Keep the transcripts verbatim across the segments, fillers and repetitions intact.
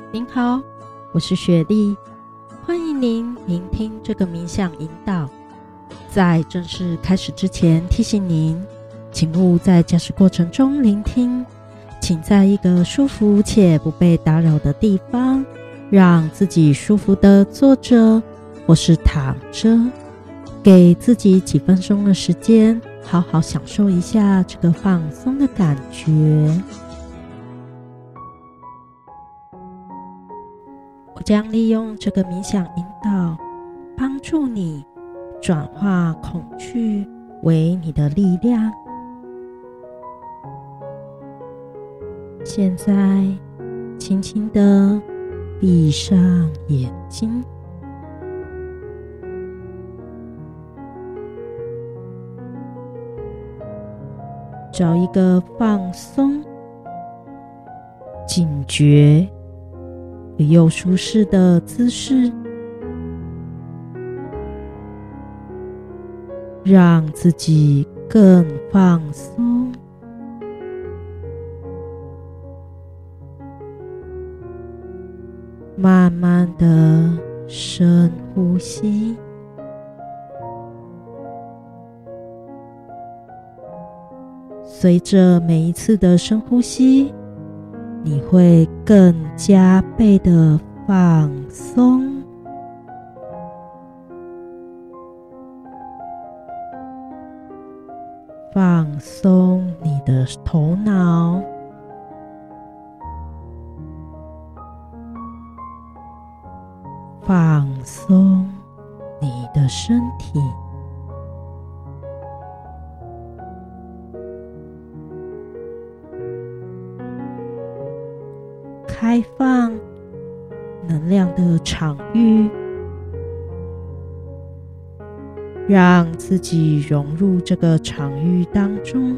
您好，我是雪莉，欢迎您聆听这个冥想引导。在正式开始之前，提醒您，请勿在驾驶过程中聆听，请在一个舒服且不被打扰的地方，让自己舒服地坐着或是躺着，给自己几分钟的时间，好好享受一下这个放松的感觉。我将利用这个冥想引导，帮助你转化恐惧为你的力量。现在，轻轻地闭上眼睛，找一个放松、警觉又舒适的姿势，让自己更放松。慢慢的深呼吸，随着每一次的深呼吸，你会更加倍的放松。放松你的头脑，放松你的身体，开放能量的场域，让自己融入这个场域当中，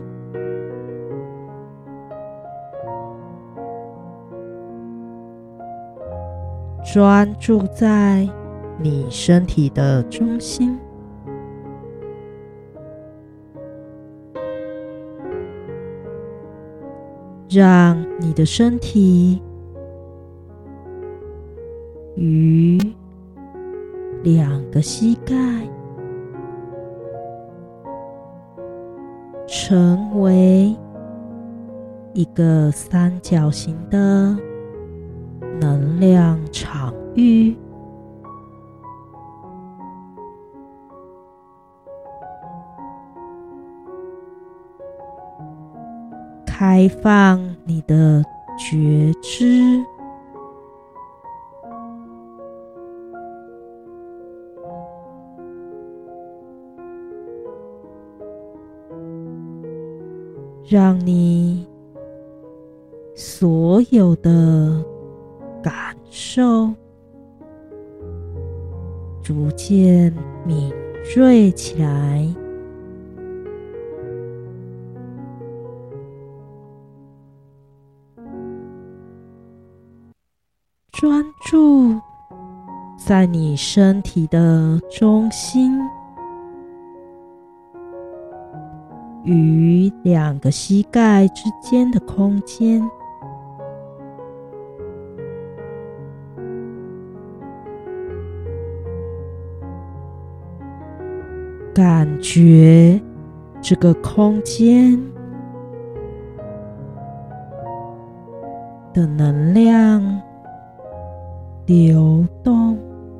专注在你身体的中心，让你的身体与两个膝盖成为一个三角形的能量场域，开放你的觉知，让你所有的感受逐渐敏锐起来，专注在你身体的中心，与两个膝盖之间的空间，感觉这个空间的能量流动，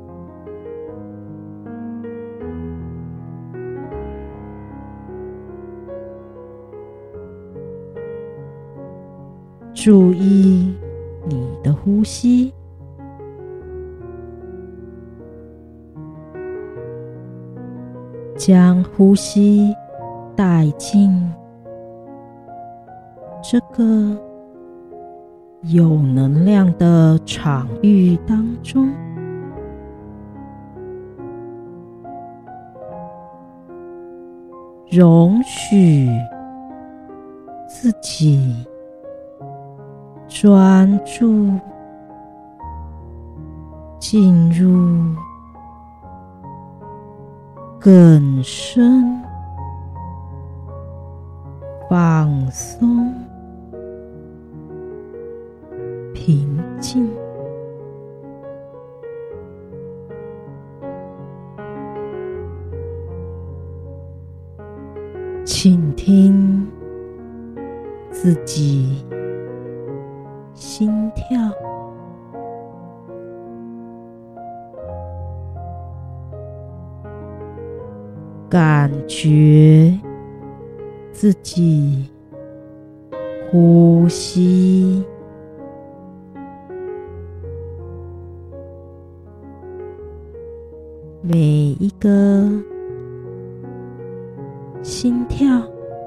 注意你的呼吸，将呼吸带进这个有能量的场域当中，容许自己专注进入更深放松平静。 倾听自己心跳，感觉自己呼吸，每一个心跳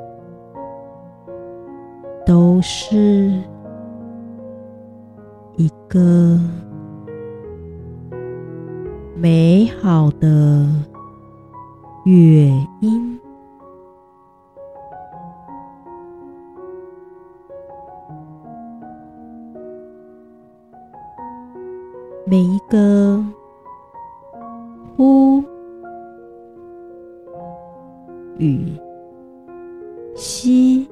都是一个美好的乐音，每一个呼与吸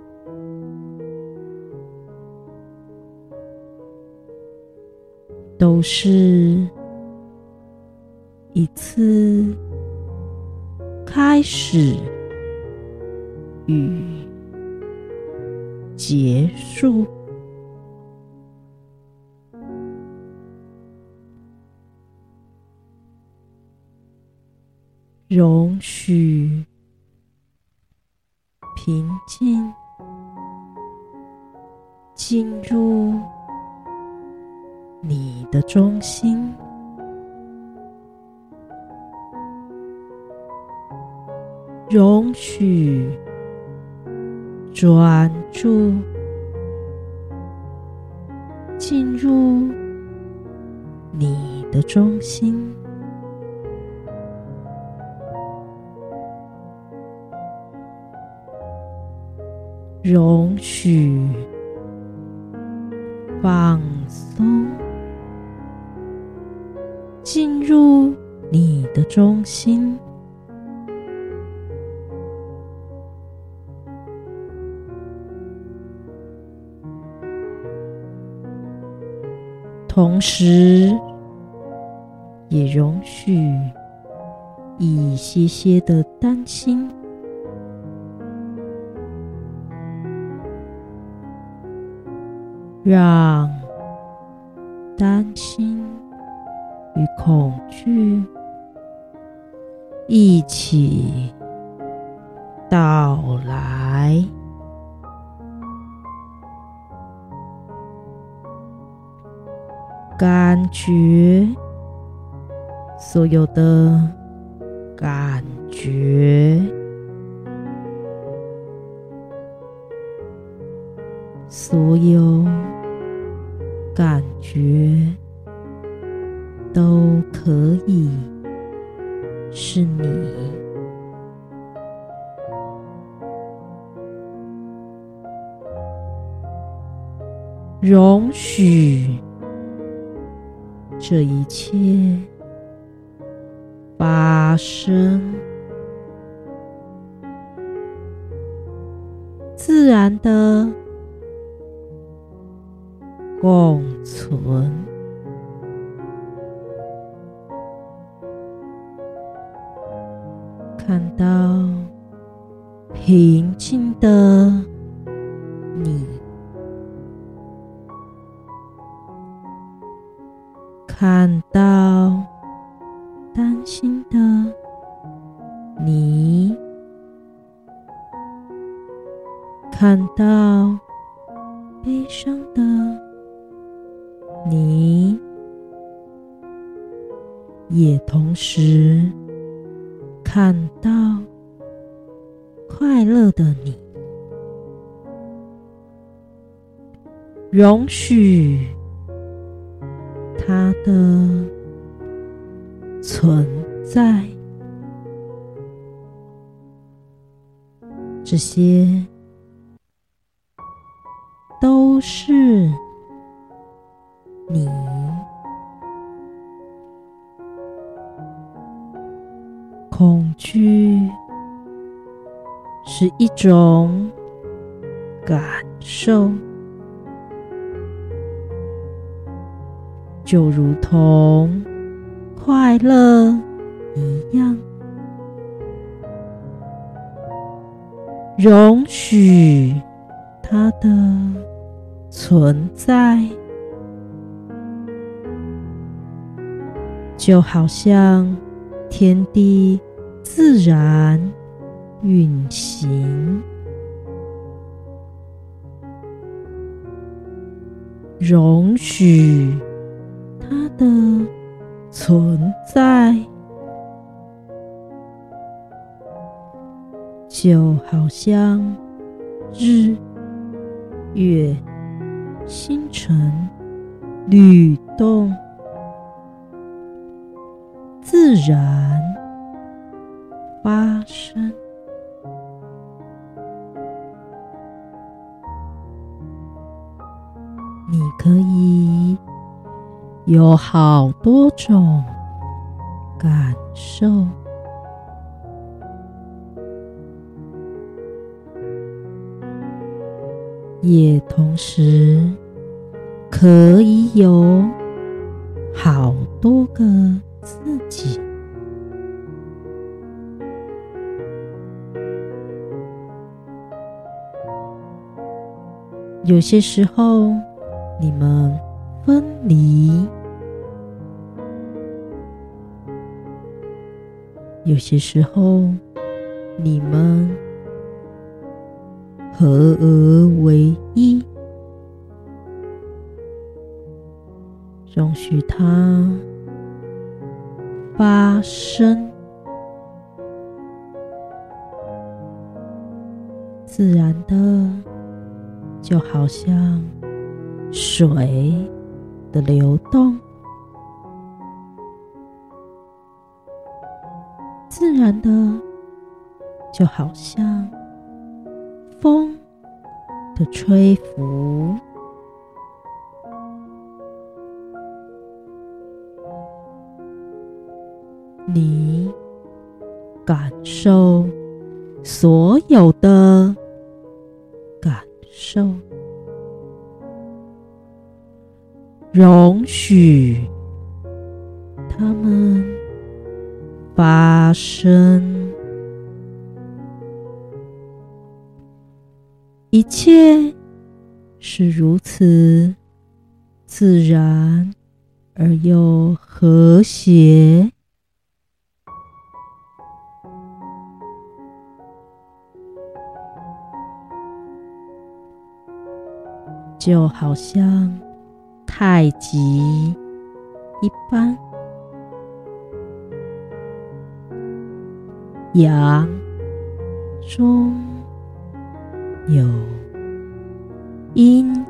都是一次开始与结束，容许平静进入你的中心，容许专注进入你的中心，容许放松进入你的中心，同时也容许一些些的担心让担心与恐惧一起到来，感觉所有的感觉，所有感觉都可以是你，容许这一切发生，自然的共存，看到平静的你，看到担心的你，看到悲伤的你，也同时看到快乐的你，容许它的存在，这些都是你。恐惧是一种感受，就如同快乐一样。 容许它的存在，就好像天地自然运行。容许它的存在，就好像日、月、星辰律动，自然发生。你可以有好多种感受，也同时可以有好多个自己。有些时候你们分离，有些时候你们合而为一，容许它发生，自然的，就好像水的流动，自然的，就好像风的吹拂。你感受所有的感受，容许它们发生，一切是如此自然而又和谐。就好像太极一般，阳中有阴，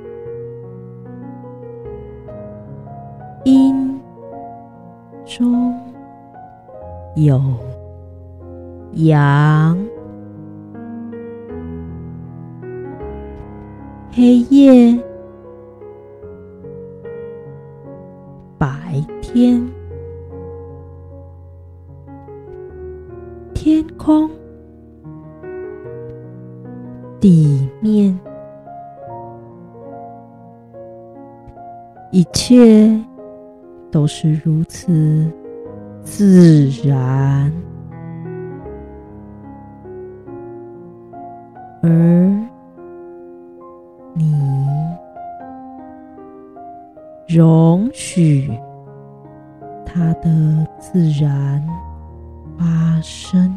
阴中有阳，黑夜、白天，天空、地面，一切都是如此自然，而你容许它的自然发生。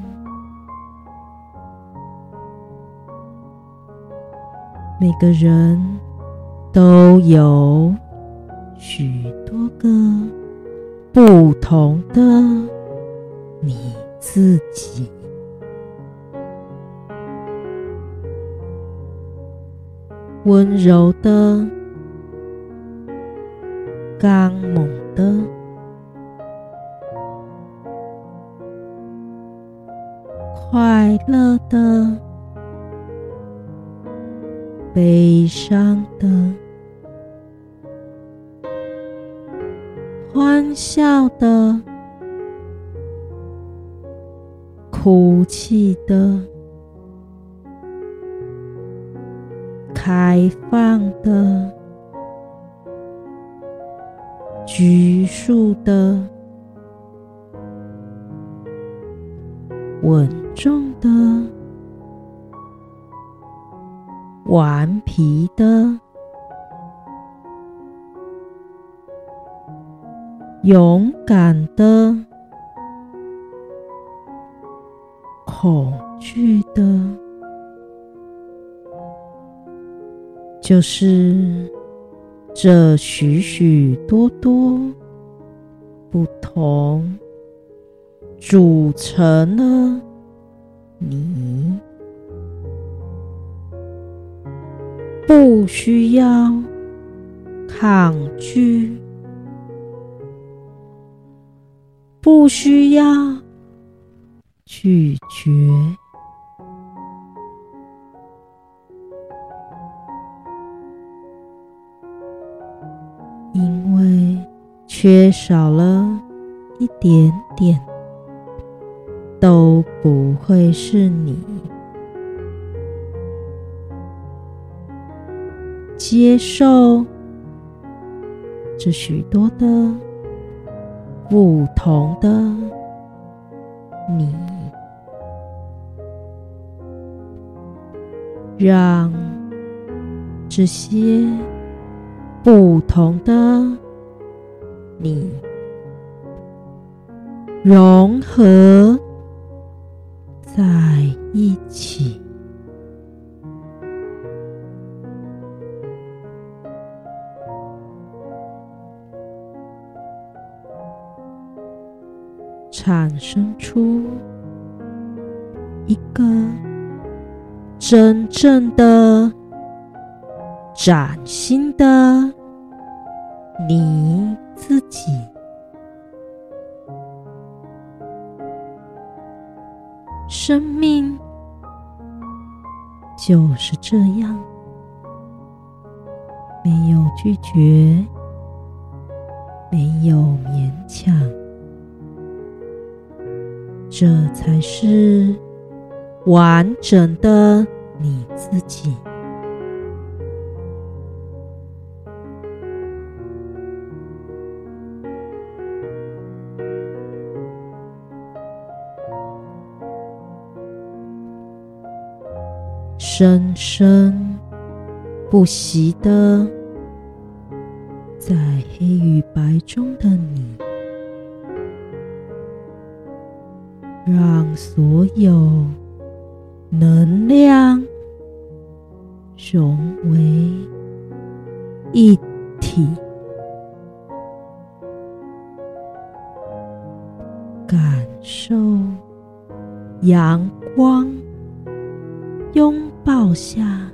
每个人都有许多个不同的你自己，温柔的、刚猛的、快乐的、悲伤的、欢笑的、哭泣的、开放的、拘束的、稳重的、 顽皮的、勇敢的、恐惧的，就是这许许多多不同组成了你。不需要抗拒，不需要拒绝，因为缺少了一点点，都不会是你。接受这许多的不同的你，让这些不同的你融合在一起，产生出一个真正的、崭新的你自己。生命就是这样，没有拒绝，没有勉强，这才是完整的你自己。生生不息的在黑与白中的你，让所有能量融为一体，感受阳光拥抱下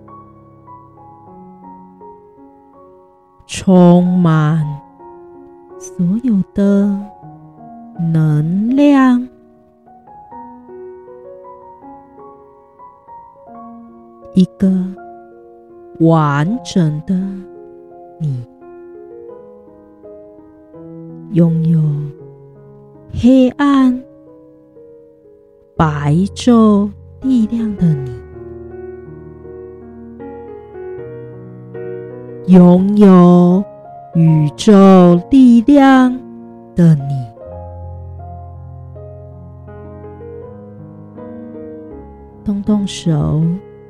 充满所有的能量，一个完整的你，拥有黑暗白昼力量的你，拥有宇宙力量的你，动动手，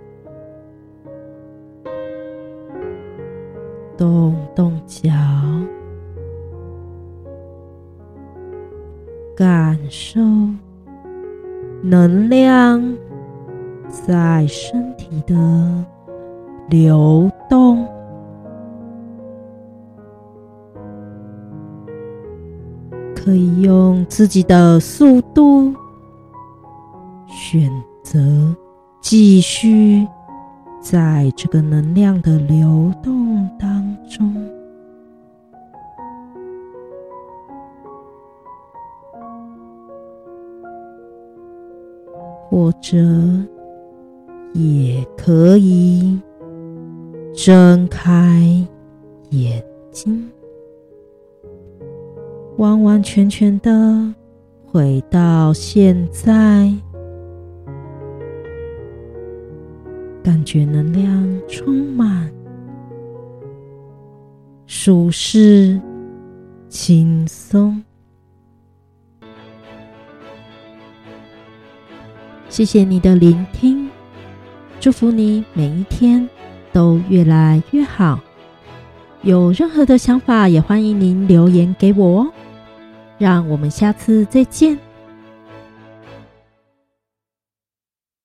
动动脚，感受能量在身体的流动，可以用自己的速度选择继续在这个能量的流动当中，或者也可以睁开眼睛，完完全全的回到现在，感觉能量充满，舒适轻松。谢谢你的聆听， 祝福你每一天都越来越好。有任何的想法，也欢迎您留言给我哦。让我们下次再见。